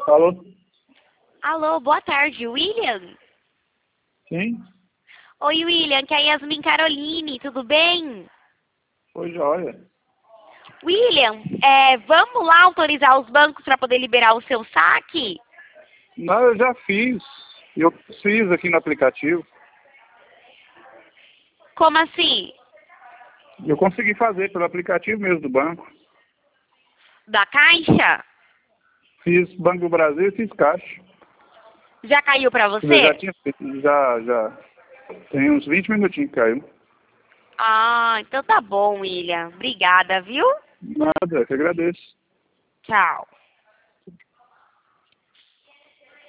Alô? Alô, boa tarde, William? Sim? Oi, William, que é a Yasmin Caroline, tudo bem? Oi, joia. William, vamos lá autorizar os bancos para poder liberar o seu saque? Não, eu já fiz. Eu fiz aqui no aplicativo. Como assim? Eu consegui fazer pelo aplicativo mesmo do banco. Da Caixa? Fiz Banco do Brasil e fiz Caixa. Já caiu para Eu já você? tinha feito, já. Tem uns 20 minutinhos que caiu. Ah, então tá bom, William. Obrigada, viu? Nada, eu que agradeço. Tchau.